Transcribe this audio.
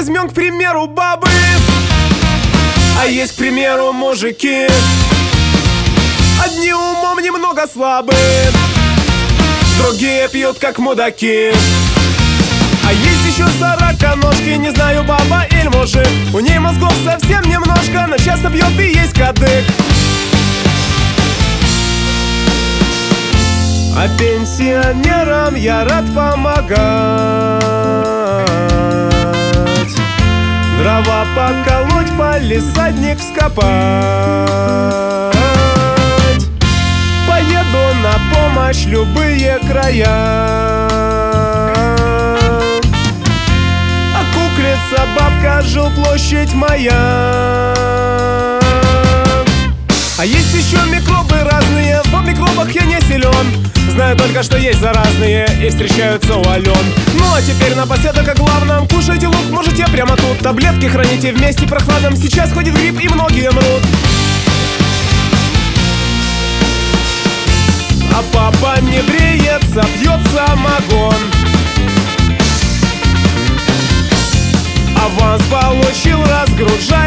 возьмем, к примеру, бабы. А есть, к примеру, мужики. Одни умом немного слабые, другие пьют как мудаки. А есть еще сороконожки, не знаю, баба или мужик. У ней мозгов совсем немножко, но часто пьет и есть кадык. А пенсионерам я рад помогать, дрова поколоть, палисадник вскопать. Поеду на помощь любые края. Окуклится бабка, жилплощадь моя. А есть еще микробы разные, в микробах я не силен. Знаю только, что есть заразные и встречаются у Ален. Ну а теперь напоследок о главном. Кушайте лук, можете прямо тут. Таблетки храните вместе прохладном. Сейчас ходит грипп и многие мрут. А папа не бреется, пьет самогон. Аванс получил, разгружает